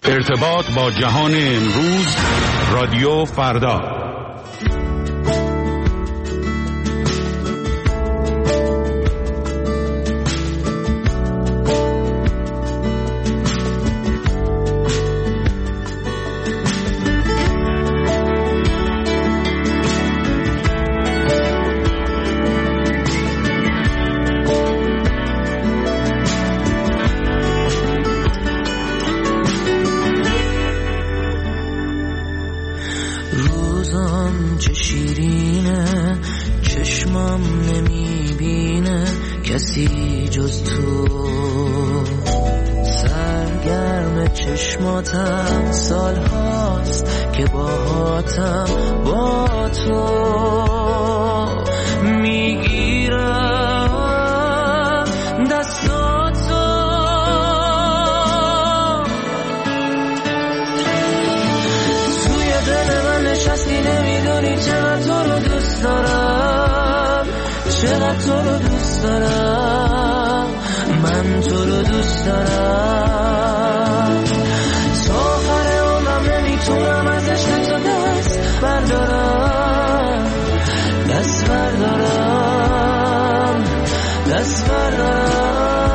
ارتباط با جهان امروز، رادیو فردا. چشماتم سال هاست که باهاتم با تو میگیرم دستاتو، توی دل من نشستی نمیدونی چقدر تو رو دوست دارم، چقدر تو رو دوست دارم، من تو رو دوست دارم، تا آخر عمرم نمیتونم از عشق تو دست بردارم، دست بردارم، دست بردارم.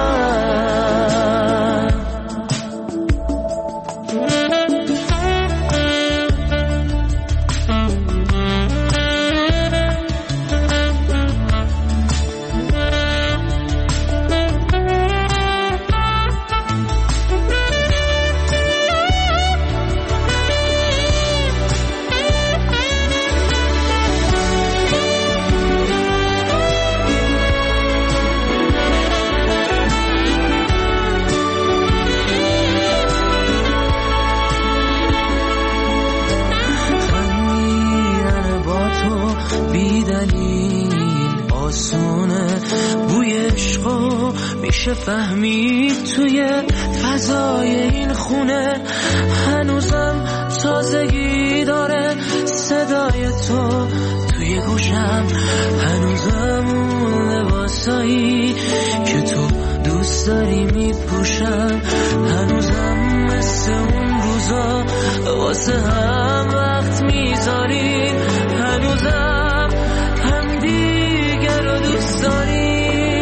میشه فهمید توی فضای این خونه، هنوزم تازگی داره صدای تو توی گوشم، هنوزم اون لباسایی که تو دوست داری میپوشم، هنوزم مثل اون روزا واسه هم وقت میذاریم، هنوزم هم دیگر رو دوست داریم.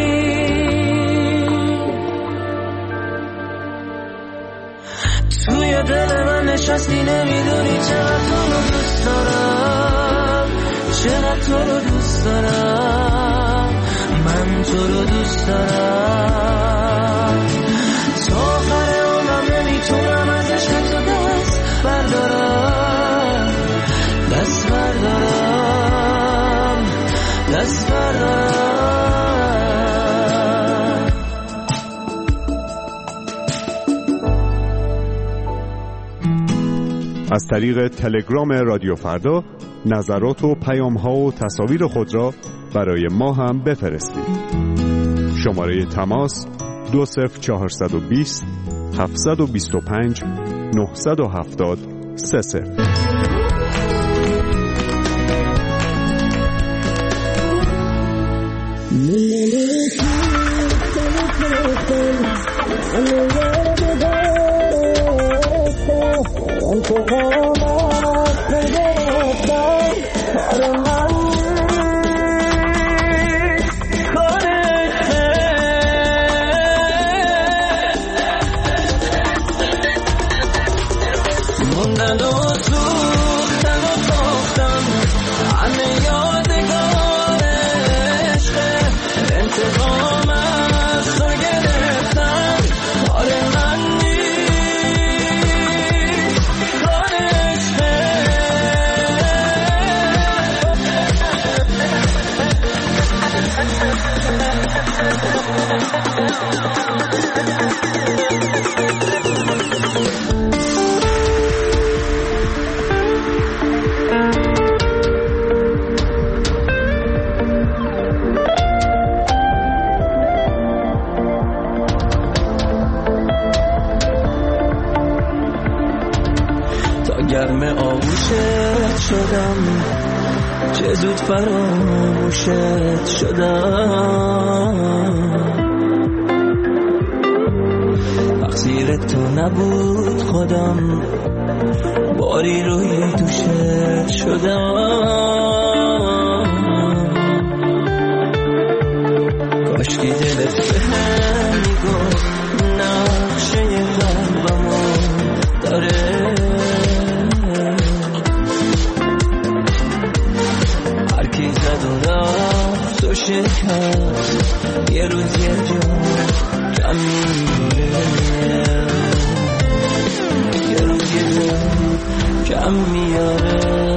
توی دل من نشستی نمیدونی چقدر تو رو دوست دارم، چقدر تو رو دوست دارم، من تو رو دوست دارم، تا آخر عمرم نمیتونم از عشق تو دست بردارم، دست بردارم، دست بردارم. از طریق تلگرام رادیو فردا نظرات و پیام‌ها و تصاویر خود را برای ما هم بفرستید. شماره تماس 20420 725 970 30. گرم آغوشت شدم، چه زود فراموشت شدم، تقصیر غیر تو نبود خودم، باری روی دوشت شدم. کاشکی دلت به هم میگفت نقشه قلبمو داره، هرکی زد و رفت و شکست، یه روز یه جا کم میاره، یه روز یه جا کم میاره.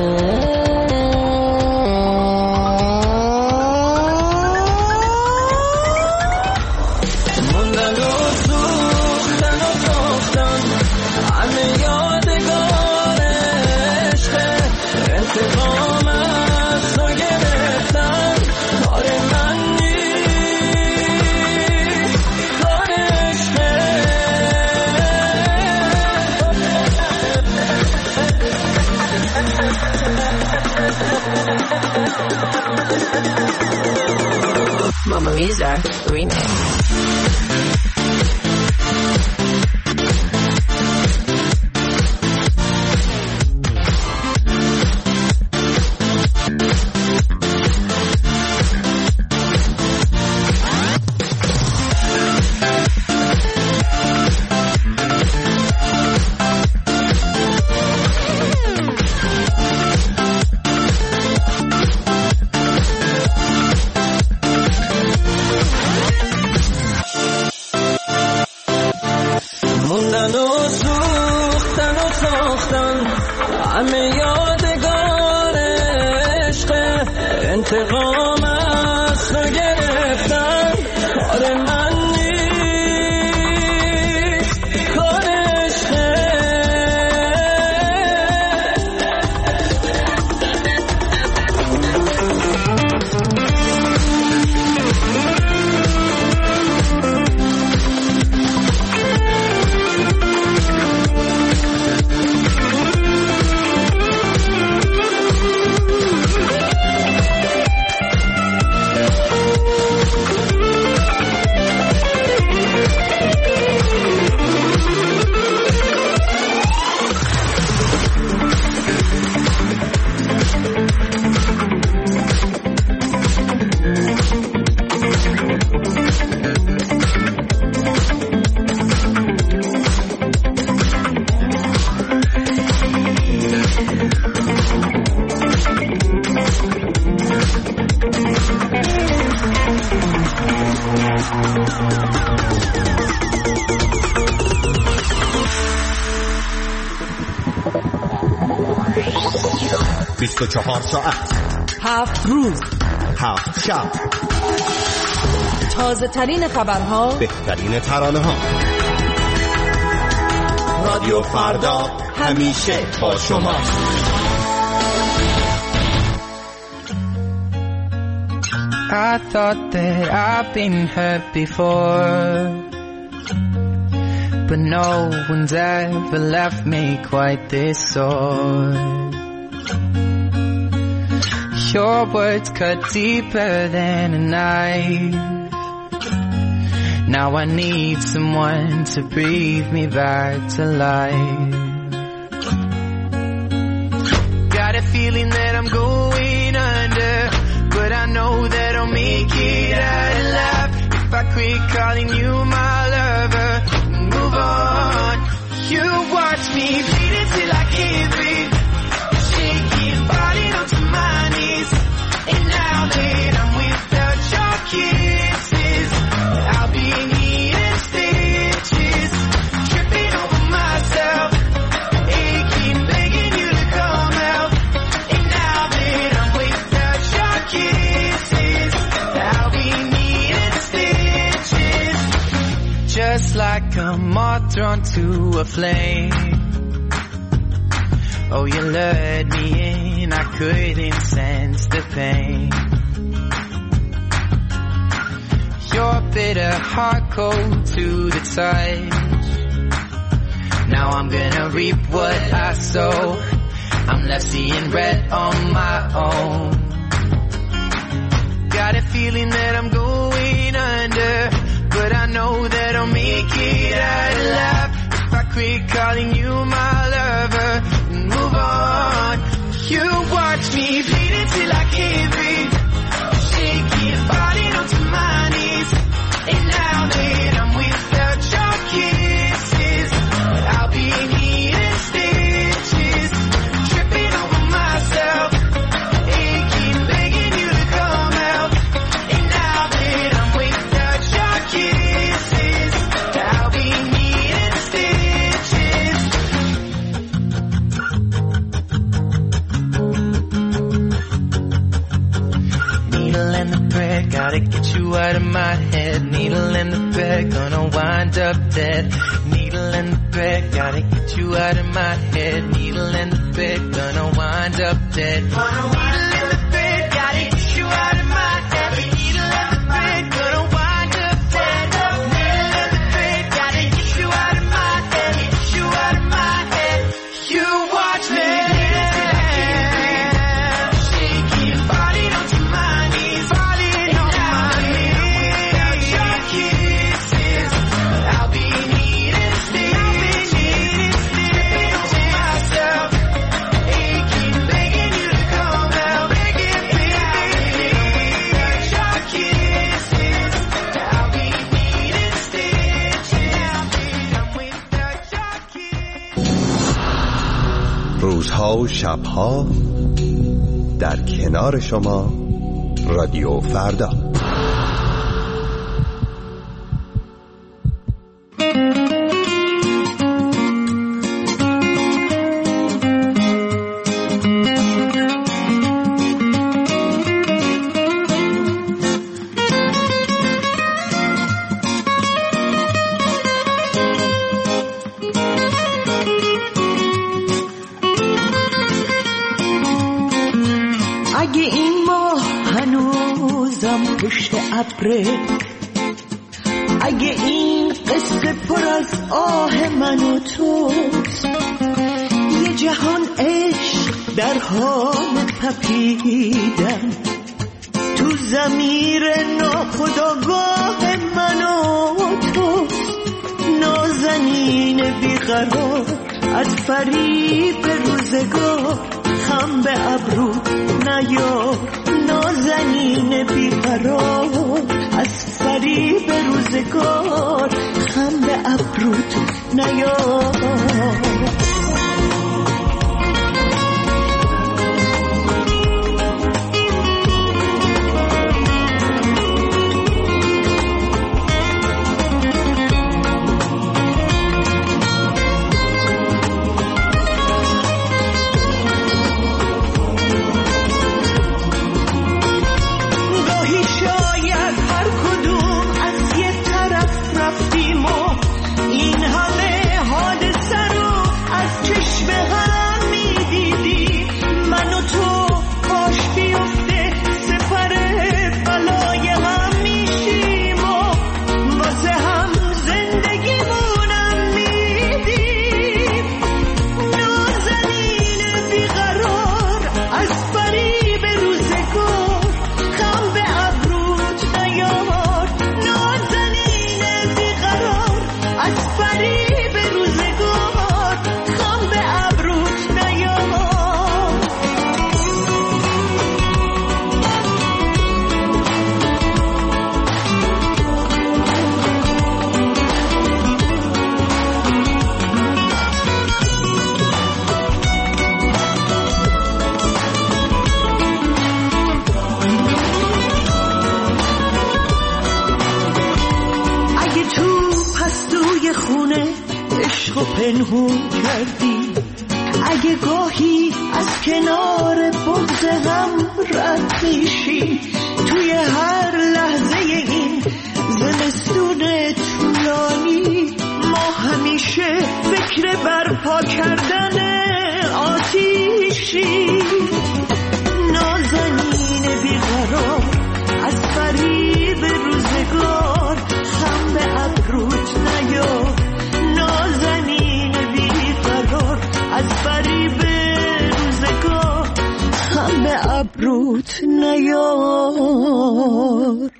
Mama Lisa remix. همه یادگار عشق، انتقام از تو گرفتن کار من نیست، کار عشقه. ساعت 7 روز 7 شب، تازه ترین خبرها، بهترین ترانه ها. رادیو فردا همیشه با شما. I thought that I've been hurt before, but no one's ever left me quite this sore. Your words cut deeper than a knife. Now I need someone to breathe me back to life. Got a feeling that I'm going under, but I know that I'll make it out alive if I quit calling you my lover. Move on. You watch me bleed until I can't breathe, shaking, falling onto my knees. And now that I'm without your kisses, I'll be needing stitches, tripping over myself, aching, begging you to come out. And now that I'm without your kisses, I'll be needing stitches, just like a moth drawn to a flame. Oh, you lured me in, I couldn't sense the pain. Your bitter heart cold to the touch. Now I'm gonna reap what I sow. I'm left seeing red on my own. Got a feeling that I'm going under, but I know that I'll make it out alive if I quit calling you my lover and move on. You watch me bleeding till I can't breathe, shaking, falling onto my knees. And now that I'm without your kisses, I'll be needing stitches, tripping over myself, aching, begging you to come out. And now that I'm without your kisses, I'll be needing stitches. Needle and the thread, gotta get you out of my head. Needle and the thread, gonna wind up dead. Needle and the thread, gotta get you out of my head. Needle and the thread, gonna wind up dead. Needle and the thread, gotta get you out of my head. Needle and the thread, gonna wind up dead. Needle and the thread, gotta get you out of my head. Get you out of my head. You watch me shaking, falling onto my knees, falling on my knees. Your kisses, I'll be needing stitches, tripping over myself, aching, begging you to come out, begging, your kisses, I'll be needing stitches, I'm without your kisses. روزها و شبها در کنار شما رادیو فردا. اگه این ماه هنوزم پشت ابره، اگه این قصه پر از آه من و توست، یه جهان عشق در حال تپیدن تو ضمیر ناخودآگاه من و توست. نازنین بیقرار از فریب روزگار، خم به ابرو نیار. نازنین بیقرار از فریب روزگار، خم به ابروت نیار. پنهون کردی، اگه گاهی از کنار بغض هم رد میشی، توی هر لحظه این زمستون طولانی ما همیشه فکر برپا کردن آتیشی. نازنین بیقرار از فریب روزگار، خم به ابروت نیار. نازنین بیقرار از فریب روزگار، خم به ابروت نیار.